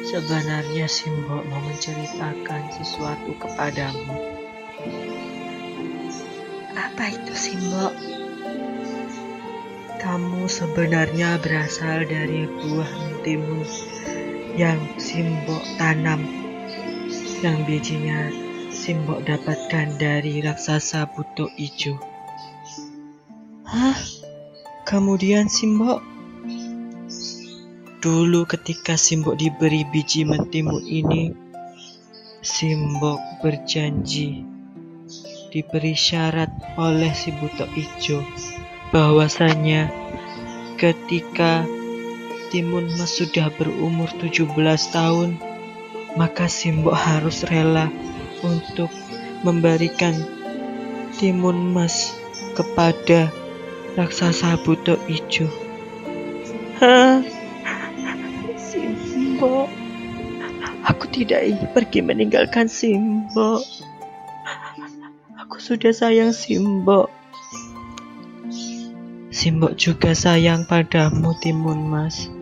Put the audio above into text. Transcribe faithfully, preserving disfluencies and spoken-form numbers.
Sebenarnya Simbok mau menceritakan sesuatu kepadamu. Apa itu, Simbok? Kamu sebenarnya berasal dari buah mentimun yang Simbok tanam, yang bijinya Simbok dapatkan dari raksasa buto ijo. Hah? Kemudian Simbok, dulu ketika Simbok diberi biji mentimun ini, Simbok berjanji, diberi syarat oleh si buto ijo, bahwasanya ketika Timun Mas sudah berumur tujuh belas tahun, maka Simbok harus rela untuk memberikan Timun Mas kepada raksasa buto ijo. Hah? Simbok, aku tidak ingin pergi meninggalkan Simbok. Aku sudah sayang Simbok. Simbok juga sayang padamu, Timun Mas.